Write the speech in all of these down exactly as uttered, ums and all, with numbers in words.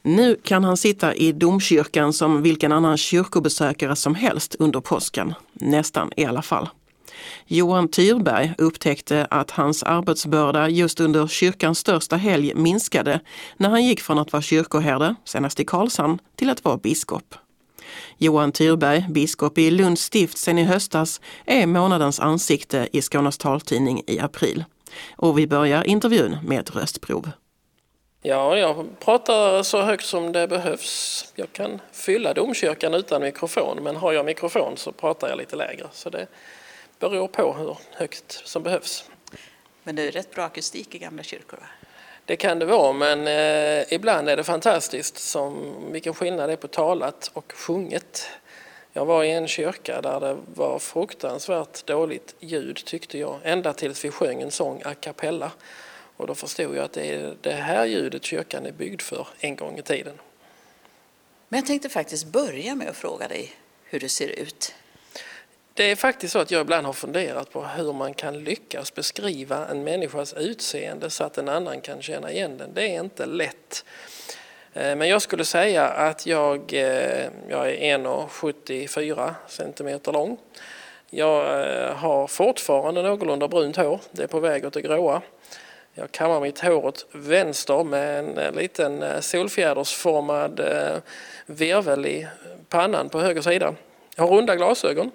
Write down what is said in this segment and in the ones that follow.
Nu kan han sitta i domkyrkan som vilken annan kyrkobesökare som helst under påsken, nästan i alla fall. Johan Tyrberg upptäckte att hans arbetsbörda just under kyrkans största helg minskade när han gick från att vara kyrkoherde, senast i Karlshamn, till att vara biskop. Johan Tyrberg, biskop i Lunds stift sedan i höstas, är månadens ansikte i Skånes taltidning i april. Och vi börjar intervjun med ett röstprov. Ja, jag pratar så högt som det behövs. Jag kan fylla domkyrkan utan mikrofon, men har jag mikrofon så pratar jag lite lägre. Så det beror på hur högt som behövs. Men det är rätt bra akustik i gamla kyrkor, va? Det kan det vara, men eh, ibland är det fantastiskt som vilken skillnad det är på talat och sjunget. Jag var i en kyrka där det var fruktansvärt dåligt ljud, tyckte jag, ända tills vi sjöng en sång a cappella. Och då förstod jag att det är det här ljudet kyrkan är byggd för en gång i tiden. Men jag tänkte faktiskt börja med att fråga dig hur det ser ut. Det är faktiskt så att jag ibland har funderat på hur man kan lyckas beskriva en människas utseende så att en annan kan känna igen den. Det är inte lätt. Men jag skulle säga att jag, jag är en komma sjuttiofyra centimeter lång. Jag har fortfarande någorlunda brunt hår. Det är på väg åt det gråa. Jag kammar mitt hår åt vänster med en liten solfjädersformad virvel i pannan på höger sida. Jag har runda glasögon.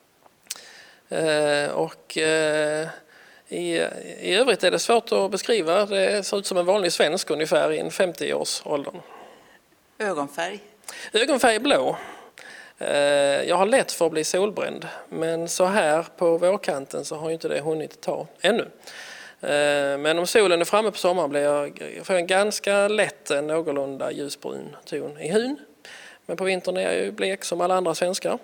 Och i, i övrigt är det svårt att beskriva. Det ser ut som en vanlig svensk ungefär i en femtio-årsåldern. Ögonfärg? Ögonfärg är blå. Jag har lätt för att bli solbränd. Men så här på vårkanten så har ju inte det hunnit ta ännu. Men om solen är framme på sommaren blir jag, jag får en ganska lätt någorlunda ljusbrun ton i hyn. Men på vintern är jag ju blek som alla andra svenskar.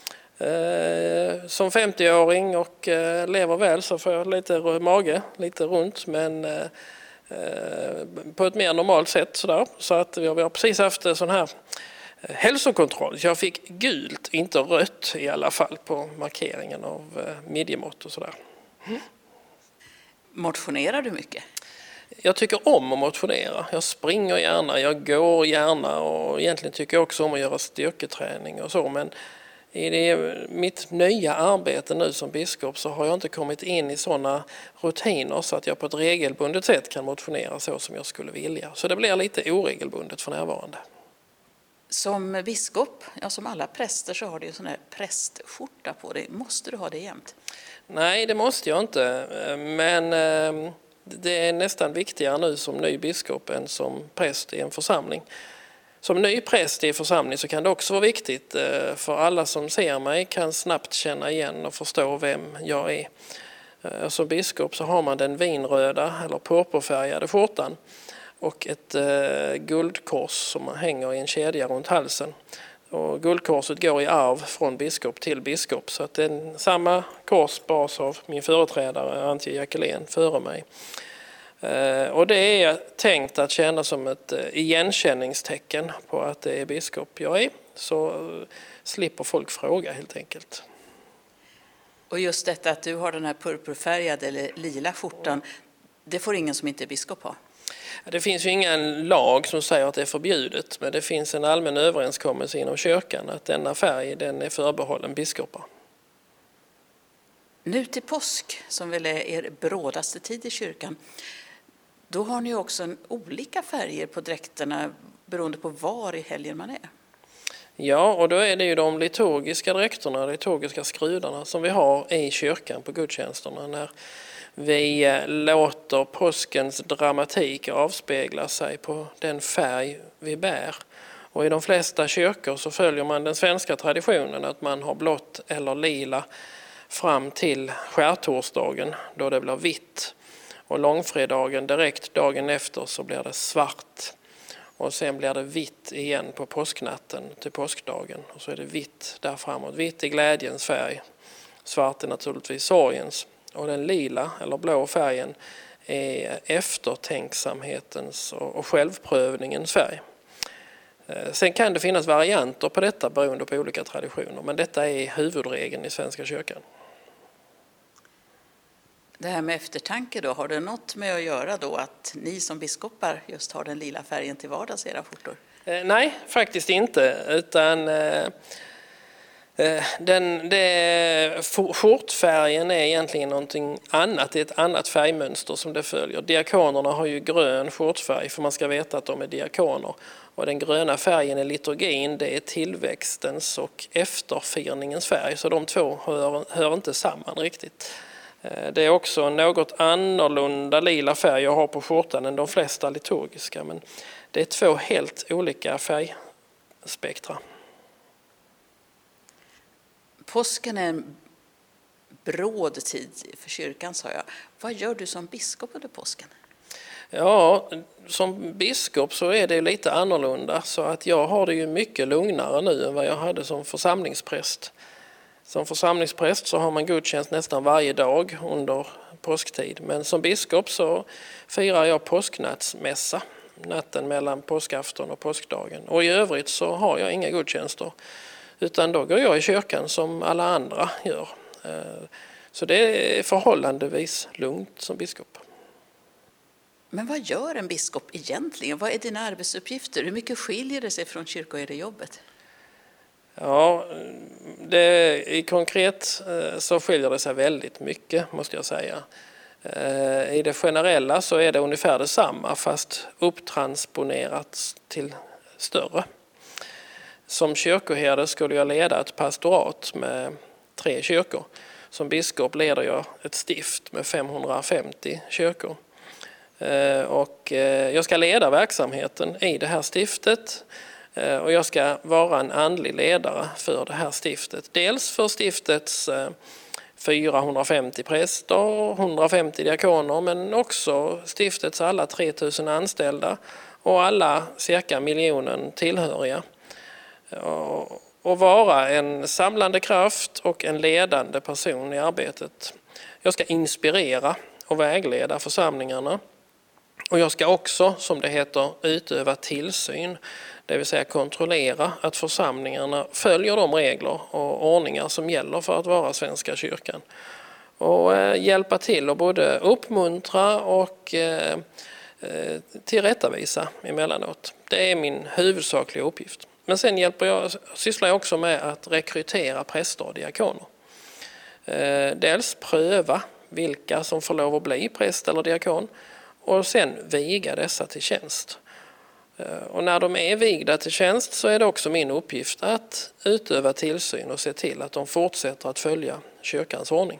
Som femtio-åring och lever väl så får jag lite mage, lite runt, men på ett mer normalt sätt sådär. Så att vi har precis haft en sån här hälsokontroll. Jag fick gult, inte rött i alla fall, på markeringen av midjemått och sådär. Mm. Motionerar du mycket? Jag tycker om att motionera. Jag springer gärna, jag går gärna och egentligen tycker jag också om att göra styrketräning och så. Men i det, mitt nya arbete nu som biskop så har jag inte kommit in i sådana rutiner så att jag på ett regelbundet sätt kan motionera så som jag skulle vilja. Så det blir lite oregelbundet för närvarande. Som biskop, ja, som alla präster, så har du en sån här prästskjorta på dig. Måste du ha det jämt? Nej, det måste jag inte. Men det är nästan viktigare nu som ny biskop än som präst i en församling. Som ny präst i en församling så kan det också vara viktigt, för alla som ser mig kan snabbt känna igen och förstå vem jag är. Som biskop så har man den vinröda eller purpurfärgade skjortan och ett guldkors som man hänger i en kedja runt halsen. Och guldkorset går i arv från biskop till biskop, så att det är samma kors bas av min företrädare Antje Jackelén före mig. Och det är tänkt att känna som ett igenkänningstecken på att det är biskop jag är, så slipper folk fråga helt enkelt. Och just detta att du har den här purpurfärgade eller lila skjortan, det får ingen som inte är biskop ha? Det finns ju ingen lag som säger att det är förbjudet, men det finns en allmän överenskommelse inom kyrkan att denna färg den är förbehållen biskopar. Nu till påsk, som väl är er brådaste tid i kyrkan, då har ni också en olika färger på dräkterna beroende på var i helgen man är. Ja, och då är det ju de liturgiska dräkterna, liturgiska skrudarna som vi har i kyrkan på gudstjänsterna när vi låter påskens dramatik avspegla sig på den färg vi bär. Och i de flesta kyrkor så följer man den svenska traditionen att man har blått eller lila fram till skärtorsdagen då det blir vitt. Och långfredagen direkt dagen efter så blir det svart. Och sen blir det vitt igen på påsknatten till påskdagen. Och så är det vitt där framåt. Vitt i glädjens färg. Svart är naturligtvis sorgens. Och den lila eller blå färgen är eftertänksamhetens och självprövningens färg. Sen kan det finnas varianter på detta beroende på olika traditioner. Men detta är huvudregeln i Svenska kyrkan. Det här med eftertanke då, har det något med att göra då att ni som biskopar just har den lila färgen till vardags i era skjortor? Eh, nej, faktiskt inte. Utan eh, den, det, skjortfärgen är egentligen någonting annat. Det är ett annat färgmönster som det följer. Diakonerna har ju grön skjortfärg för man ska veta att de är diakoner. Och den gröna färgen i liturgin, det är tillväxtens och efterfirningens färg. Så de två hör, hör inte samman riktigt. Det är också en något annorlunda lila färg jag har på skjortan än de flesta liturgiska. Men det är två helt olika färgspektra. Påsken är en bråd tid för kyrkan, sa jag. Vad gör du som biskop under påsken? Ja, som biskop så är det lite annorlunda. Så att jag har det ju mycket lugnare nu än vad jag hade som församlingspräst. Som församlingspräst så har man gudstjänst nästan varje dag under påsktid. Men som biskop så firar jag påsknattsmässa natten mellan påskafton och påskdagen. Och i övrigt så har jag inga gudstjänster. Utan då går jag i kyrkan som alla andra gör. Så det är förhållandevis lugnt som biskop. Men vad gör en biskop egentligen? Vad är dina arbetsuppgifter? Hur mycket skiljer det sig från kyrkoherdejobbet? Ja, det, i konkret så skiljer det sig väldigt mycket, måste jag säga. I det generella så är det ungefär detsamma fast upptransponerat till större. Som kyrkoherde skulle jag leda ett pastorat med tre kyrkor. Som biskop leder jag ett stift med femhundrafemtio kyrkor. Och jag ska leda verksamheten i det här stiftet. Och jag ska vara en andlig ledare för det här stiftet. Dels för stiftets fyrahundrafemtio präster och hundrafemtio diakoner, men också stiftets alla tre tusen anställda och alla cirka miljonen tillhöriga. Och vara en samlande kraft och en ledande person i arbetet. Jag ska inspirera och vägleda församlingarna. Och jag ska också, som det heter, utöva tillsyn. Det vill säga kontrollera att församlingarna följer de regler och ordningar som gäller för att vara Svenska kyrkan. Och hjälpa till och både uppmuntra och tillrättavisa emellanåt. Det är min huvudsakliga uppgift. Men sen hjälper jag, sysslar jag också med att rekrytera präster och diakoner. Dels pröva vilka som får lov att bli präst eller diakon och sen viga dessa till tjänst. Och när de är vigda till tjänst så är det också min uppgift att utöva tillsyn och se till att de fortsätter att följa kyrkans ordning.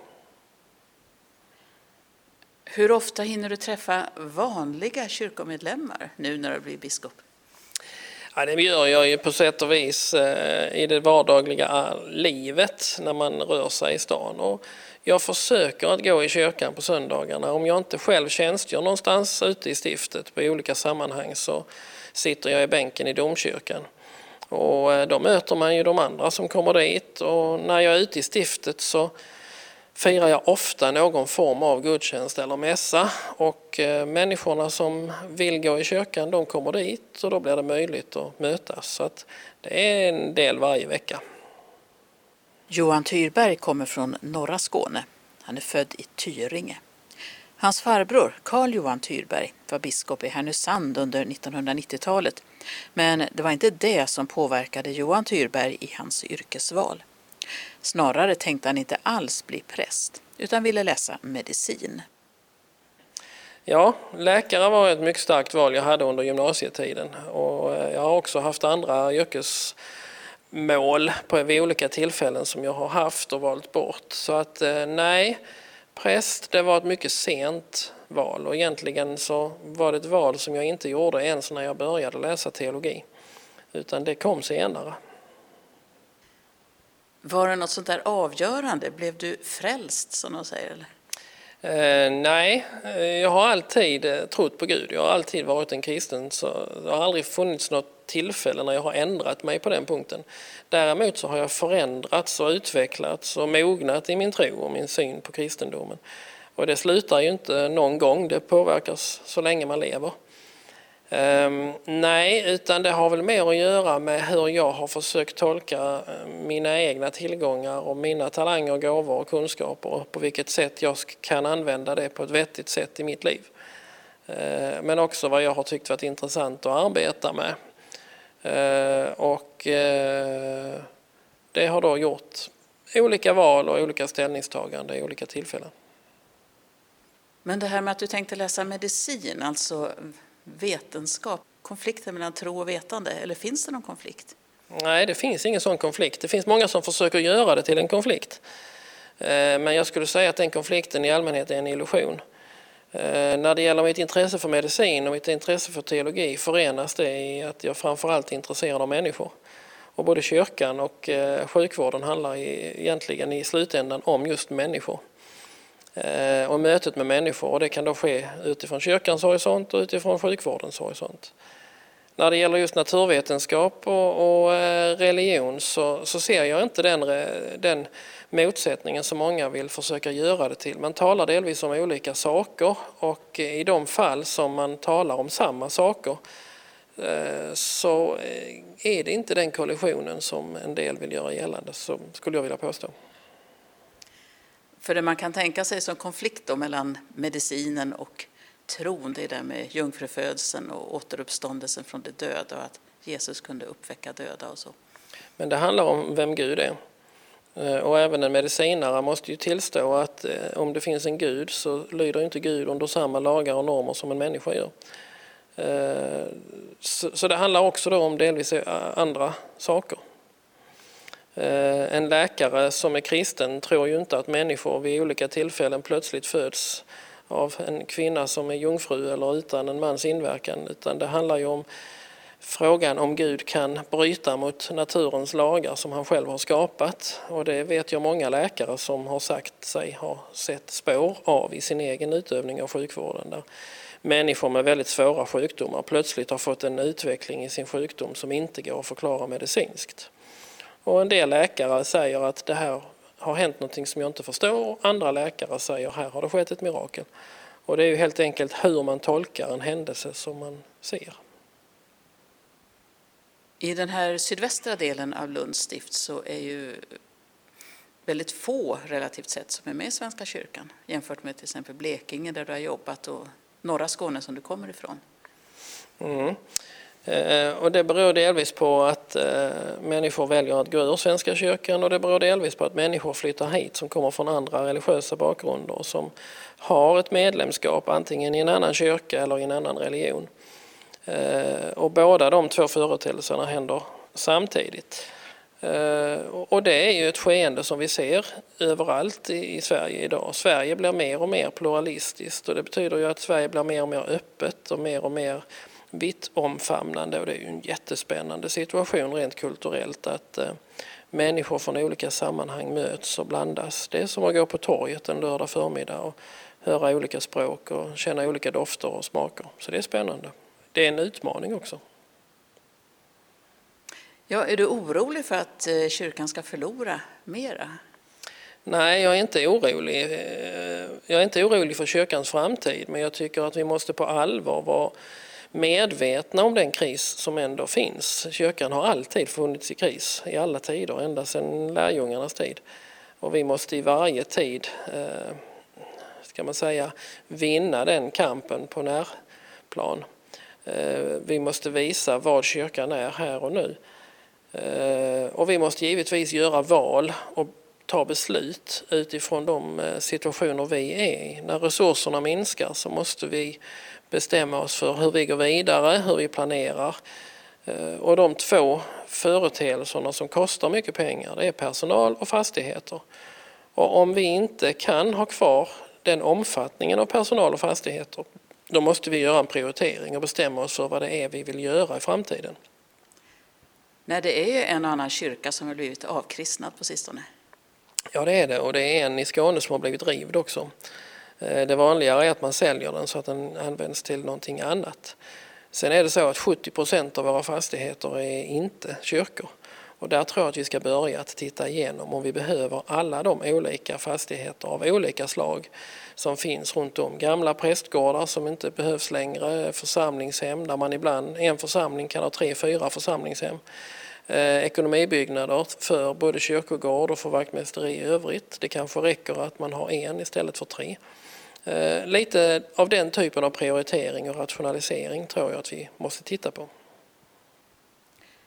Hur ofta hinner du träffa vanliga kyrkomedlemmar nu när du blir biskop? Ja, det gör jag ju på sätt och vis i det vardagliga livet när man rör sig i stan. Och jag försöker att gå i kyrkan på söndagarna. Om jag inte själv tjänstgör någonstans ute i stiftet på olika sammanhang så sitter jag i bänken i domkyrkan. Och då möter man ju de andra som kommer dit. Och när jag är ute i stiftet så firar jag ofta någon form av gudstjänst eller mässa. Och människorna som vill gå i kyrkan, de kommer dit och då blir det möjligt att mötas. Så att det är en del varje vecka. Johan Tyrberg kommer från norra Skåne. Han är född i Tyringe. Hans farbror, Carl Johan Tyrberg, var biskop i Härnösand under nittonhundranittiotalet. Men det var inte det som påverkade Johan Tyrberg i hans yrkesval. Snarare tänkte han inte alls bli präst, utan ville läsa medicin. Ja, läkare var ett mycket starkt val jag hade under gymnasietiden. Och jag har också haft andra yrkesmål på vid olika tillfällen som jag har haft och valt bort. Så att nej, präst det var ett mycket sent val. Och egentligen så var det ett val som jag inte gjorde ens när jag började läsa teologi. Utan det kom senare. Var det något sånt där avgörande? Blev du frälst som de säger? Eller? Eh, nej, jag har alltid eh, trott på Gud. Jag har alltid varit en kristen. Så det har aldrig funnits något tillfälle när jag har ändrat mig på den punkten. Däremot så har jag förändrats och utvecklats och mognat i min tro och min syn på kristendomen. Och det slutar ju inte någon gång. Det påverkas så länge man lever. Um, nej, utan det har väl mer att göra med hur jag har försökt tolka mina egna tillgångar och mina talanger, gåvor och kunskaper och på vilket sätt jag kan använda det på ett vettigt sätt i mitt liv. Uh, men också vad jag har tyckt varit intressant att arbeta med. Och det har då gjort olika val och olika ställningstaganden i olika tillfällen. Men det här med att du tänkte läsa medicin, alltså vetenskap, konflikten mellan tro och vetande, eller finns det någon konflikt? Nej, det finns ingen sån konflikt. Det finns många som försöker göra det till en konflikt. Men jag skulle säga att den konflikten i allmänhet är en illusion. När det gäller mitt intresse för medicin och mitt intresse för teologi förenas det i att jag framförallt är intresserad av människor. Och både kyrkan och sjukvården handlar egentligen i slutändan om just människor. Och mötet med människor, och det kan då ske utifrån kyrkans horisont och utifrån sjukvårdens horisont. När det gäller just naturvetenskap och, och religion så, så ser jag inte den, den motsättningen som många vill försöka göra det till. Man talar delvis om olika saker, och i de fall som man talar om samma saker så är det inte den kollisionen som en del vill göra gällande, så skulle jag vilja påstå. För det man kan tänka sig som konflikt då mellan medicinen och tron, det är det med jungfrufödseln och återuppståndelsen från de döda och att Jesus kunde uppväcka döda och så. Men det handlar om vem Gud är. Och även en medicinare måste ju tillstå att om det finns en Gud så lyder inte Gud under samma lagar och normer som en människa gör. Så det handlar också då om delvis andra saker. En läkare som är kristen tror ju inte att människor vid olika tillfällen plötsligt föds av en kvinna som är jungfru eller utan en mans inverkan, utan det handlar ju om frågan om Gud kan bryta mot naturens lagar som han själv har skapat, och det vet jag många läkare som har sagt sig ha sett spår av i sin egen utövning av sjukvården, där människor med väldigt svåra sjukdomar plötsligt har fått en utveckling i sin sjukdom som inte går att förklara medicinskt. Och en del läkare säger att det här har hänt någonting som jag inte förstår, och andra läkare säger här har det skett ett mirakel. Och det är ju helt enkelt hur man tolkar en händelse som man ser. I den här sydvästra delen av Lunds stift så är ju väldigt få relativt sett som är med i Svenska kyrkan jämfört med till exempel Blekinge där du har jobbat och norra Skåne som du kommer ifrån. Mm. Eh, och det beror delvis på att eh, människor väljer att gå ur Svenska kyrkan, och det beror delvis på att människor flyttar hit som kommer från andra religiösa bakgrunder som har ett medlemskap antingen i en annan kyrka eller i en annan religion. Eh, och båda de två företeelserna händer samtidigt. Eh, och det är ju ett skeende som vi ser överallt i, i Sverige idag. Sverige blir mer och mer pluralistiskt, och det betyder ju att Sverige blir mer och mer öppet och mer och mer vitt omfamnande, och det är ju en jättespännande situation rent kulturellt att eh, människor från olika sammanhang möts och blandas. Det är som att gå på torget en lördag förmiddag och höra olika språk och känna olika dofter och smaker. Så det är spännande. Det är en utmaning också. Ja, är du orolig för att eh, kyrkan ska förlora mera? Nej, jag är inte orolig. Jag är inte orolig för kyrkans framtid, men jag tycker att vi måste på allvar vara medvetna om den kris som ändå finns. Kyrkan har alltid funnits i kris, i alla tider, ända sedan lärjungarnas tid. Och vi måste i varje tid, eh, ska man säga, vinna den kampen på närplan. Eh, vi måste visa vad kyrkan är här och nu. Eh, och vi måste givetvis göra val och ta beslut utifrån de situationer vi är i. När resurserna minskar så måste vi bestämma oss för hur vi går vidare, hur vi planerar. Och de två företeelserna som kostar mycket pengar, det är personal och fastigheter. Och om vi inte kan ha kvar den omfattningen av personal och fastigheter, då måste vi göra en prioritering och bestämma oss för vad det är vi vill göra i framtiden. Nej, det är ju en annan kyrka som har blivit avkristnad på sistone. Ja, det är det, och det är en i Skåne som har blivit rivd också. Det vanligare är att man säljer den så att den används till någonting annat. Sen är det så att sjuttio procent av våra fastigheter är inte kyrkor. Och där tror jag att vi ska börja att titta igenom om vi behöver alla de olika fastigheter av olika slag som finns runt om. Gamla prästgårdar som inte behövs längre, församlingshem där man ibland, en församling kan ha tre, fyra församlingshem. Eh, ekonomibyggnader för både kyrkogård och för vaktmästeri i övrigt. Det kanske räcker att man har en istället för tre. Eh, lite av den typen av prioritering och rationalisering tror jag att vi måste titta på.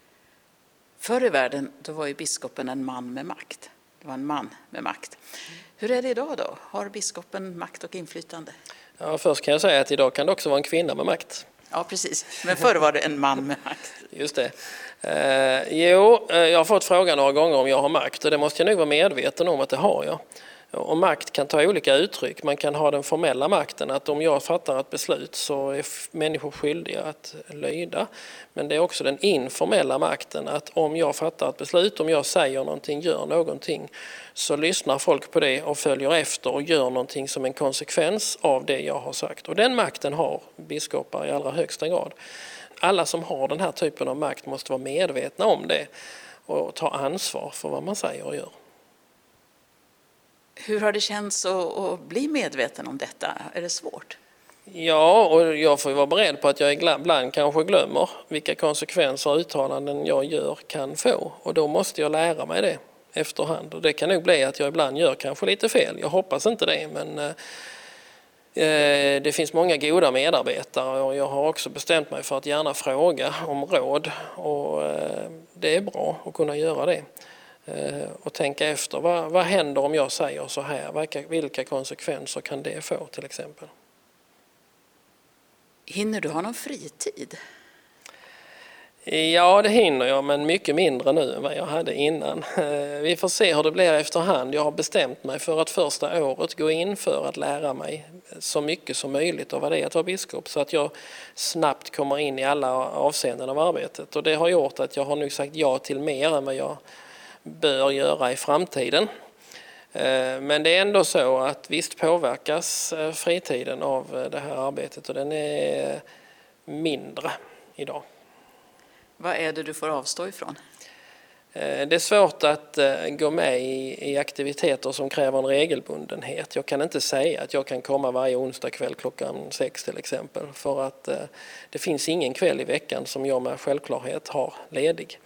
Förr i världen då var ju biskopen en man med makt. Det var en man med makt. Hur är det idag då? Har biskopen makt och inflytande? Ja, först kan jag säga att idag kan det också vara en kvinna med makt. Ja, precis. Men förr var det en man med makt. Just det. Eh, jo, jag har fått frågan några gånger om jag har makt och det måste jag nog vara medveten om att det har jag. Och makt kan ta olika uttryck. Man kan ha den formella makten att om jag fattar ett beslut så är människor skyldiga att lyda. Men det är också den informella makten att om jag fattar ett beslut, om jag säger någonting, gör någonting så lyssnar folk på det och följer efter och gör någonting som en konsekvens av det jag har sagt. Och den makten har biskopar i allra högsta grad. Alla som har den här typen av makt måste vara medvetna om det och ta ansvar för vad man säger och gör. Hur har det känts att bli medveten om detta? Är det svårt? Ja, och jag får vara beredd på att jag ibland kanske glömmer vilka konsekvenser uttalanden jag gör kan få. Och då måste jag lära mig det efterhand. Och det kan nog bli att jag ibland gör kanske lite fel. Jag hoppas inte det, men eh, det finns många goda medarbetare och jag har också bestämt mig för att gärna fråga om råd. Och eh, det är bra att kunna göra det. Och tänka efter, vad, vad händer om jag säger så här? Vilka, vilka konsekvenser kan det få till exempel? Hinner du ha någon fritid? Ja, det hinner jag, men mycket mindre nu än vad jag hade innan. Vi får se hur det blir efterhand. Jag har bestämt mig för att första året gå in för att lära mig så mycket som möjligt av vad det är att vara biskop. Så att jag snabbt kommer in i alla avseenden av arbetet. Och det har gjort att jag har nu sagt ja till mer än vad jag bör göra i framtiden. Men det är ändå så att visst påverkas fritiden av det här arbetet och den är mindre idag. Vad är det du får avstå ifrån? Det är svårt att gå med i aktiviteter som kräver en regelbundenhet. Jag kan inte säga att jag kan komma varje onsdag kväll klockan sex till exempel. För att det finns ingen kväll i veckan som jag med självklarhet har ledig.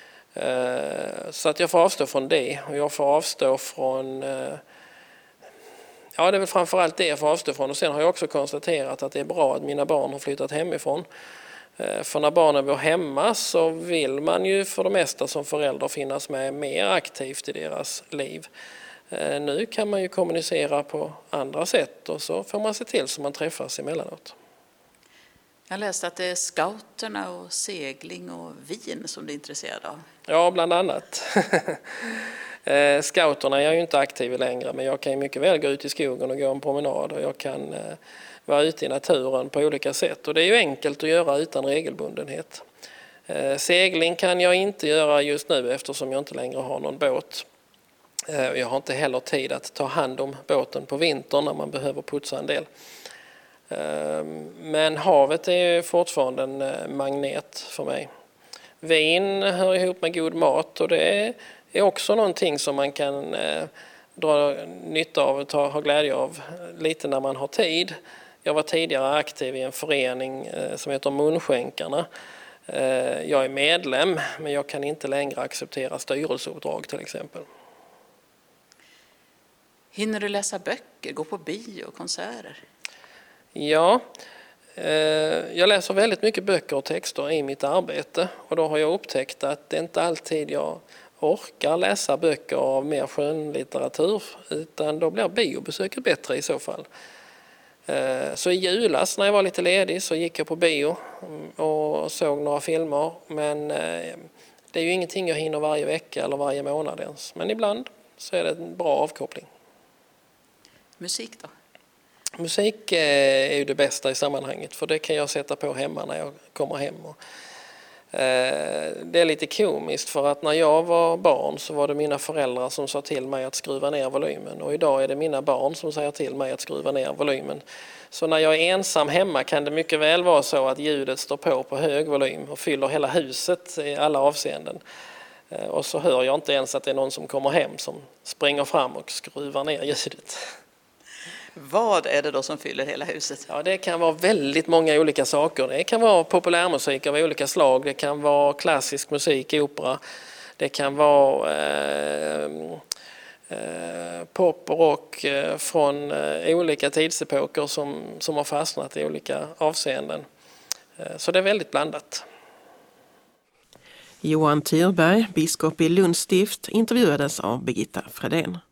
Så att jag får avstå från det och jag får avstå från, ja det är väl framförallt det jag får avstå från och sen har jag också konstaterat att det är bra att mina barn har flyttat hemifrån. För när barnen bor hemma så vill man ju för det mesta som förälder finnas med mer aktivt i deras liv. Nu kan man ju kommunicera på andra sätt och så får man se till så man träffas emellanåt. Jag läste att det är scouterna och segling och vin som du är intresserad av. Ja, bland annat. Scouterna är jag ju inte aktiv längre men jag kan ju mycket väl gå ut i skogen och gå en promenad och jag kan vara ute i naturen på olika sätt. Och det är ju enkelt att göra utan regelbundenhet. Segling kan jag inte göra just nu eftersom jag inte längre har någon båt. Jag har inte heller tid att ta hand om båten på vintern när man behöver putsa en del. Men havet är fortfarande en magnet för mig. Vin hör ihop med god mat och det är också någonting som man kan dra nytta av och ta, ha glädje av lite när man har tid. Jag var tidigare aktiv i en förening som heter Munskänkarna. Jag är medlem men jag kan inte längre acceptera styrelseuppdrag till exempel. Hinner du läsa böcker, gå på bio och konserter? Ja, jag läser väldigt mycket böcker och texter i mitt arbete och då har jag upptäckt att det inte alltid jag orkar läsa böcker av mer skönlitteratur utan då blir biobesöket bättre i så fall. Så i julas när jag var lite ledig så gick jag på bio och såg några filmer men det är ju ingenting jag hinner varje vecka eller varje månad ens. Men ibland så är det en bra avkoppling. Musik då? Musik är ju det bästa i sammanhanget för det kan jag sätta på hemma när jag kommer hem. Det är lite komiskt för att när jag var barn så var det mina föräldrar som sa till mig att skruva ner volymen och idag är det mina barn som säger till mig att skruva ner volymen. Så när jag är ensam hemma kan det mycket väl vara så att ljudet står på på hög volym och fyller hela huset i alla avseenden. Och så hör jag inte ens att det är någon som kommer hem som springer fram och skruvar ner ljudet. Vad är det då som fyller hela huset? Ja, det kan vara väldigt många olika saker. Det kan vara populärmusik av olika slag. Det kan vara klassisk musik, opera. Det kan vara eh, eh, pop och rock eh, från eh, olika tidsepoker som, som har fastnat i olika avseenden. Eh, så det är väldigt blandat. Johan Tyrberg, biskop i Lunds stift, intervjuades av Birgitta Fredén.